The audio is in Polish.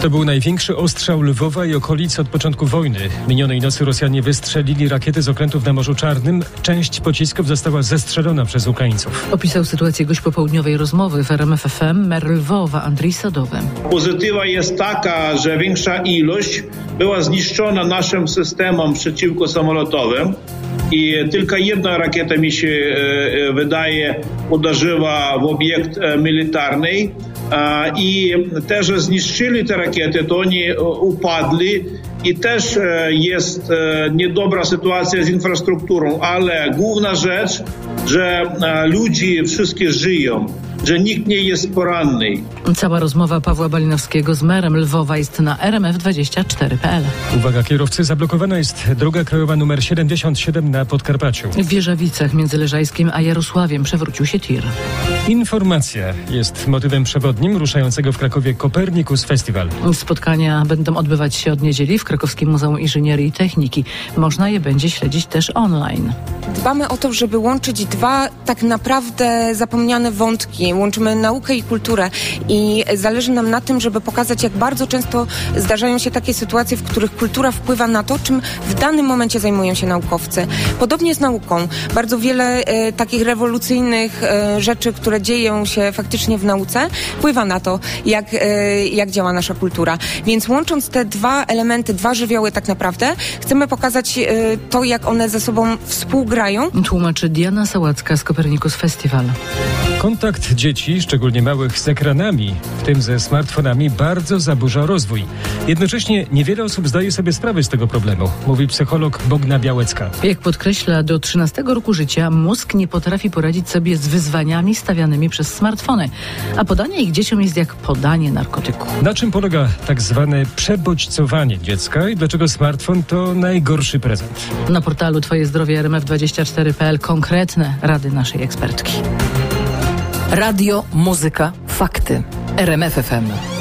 To był największy ostrzał Lwowa i okolic od początku wojny. Minionej nocy Rosjanie wystrzelili rakiety z okrętów na Morzu Czarnym. Część pocisków została zestrzelona przez Ukraińców. Opisał sytuację gość popołudniowej rozmowy w RMF FM mer Lwowa Andrzej Sadowy. Pozytywa jest taka, że większa ilość była zniszczona naszym systemem przeciwkosamolotowym i tylko jedna rakieta, mi się wydaje, uderzyła w obiekt militarny i też zniszczyli te rakiety, to oni upadli i też jest niedobra sytuacja z infrastrukturą, ale główna rzecz, że ludzie wszystkie żyją, że nikt nie jest poranny. Cała rozmowa Pawła Balinowskiego z merem Lwowa jest na rmf24.pl. Uwaga kierowcy, zablokowana jest droga krajowa nr 77 na Podkarpaciu. W Wieżawicach między Leżajskiem a Jarosławiem przewrócił się tir. Informacja jest motywem przewodnim ruszającego w Krakowie Copernicus Festival. Spotkania będą odbywać się od niedzieli w Krakowskim Muzeum Inżynierii i Techniki. Można je będzie śledzić też online. Dbamy o to, żeby łączyć dwa tak naprawdę zapomniane wątki. Łączymy naukę i kulturę i zależy nam na tym, żeby pokazać, jak bardzo często zdarzają się takie sytuacje, w których kultura wpływa na to, czym w danym momencie zajmują się naukowcy. Podobnie z nauką. Bardzo wiele takich rewolucyjnych rzeczy, które dzieją się faktycznie w nauce, wpływa na to, jak działa nasza kultura. Więc łącząc te dwa elementy, dwa żywioły tak naprawdę, chcemy pokazać to, jak one ze sobą współgrają. Tłumaczy Diana Sałacka z Copernicus Festival. Kontakt dzieci, szczególnie małych, z ekranami, w tym ze smartfonami, bardzo zaburza rozwój. Jednocześnie niewiele osób zdaje sobie sprawę z tego problemu, mówi psycholog Bogna Białecka. Jak podkreśla, do 13 roku życia mózg nie potrafi poradzić sobie z wyzwaniami stawianymi przez smartfony, a podanie ich dzieciom jest jak podanie narkotyku. Na czym polega tak zwane przebodźcowanie dziecka i dlaczego smartfon to najgorszy prezent? Na portalu Twoje zdrowie rmf24.pl konkretne rady naszej ekspertki. Radio, muzyka, fakty. RMF FM.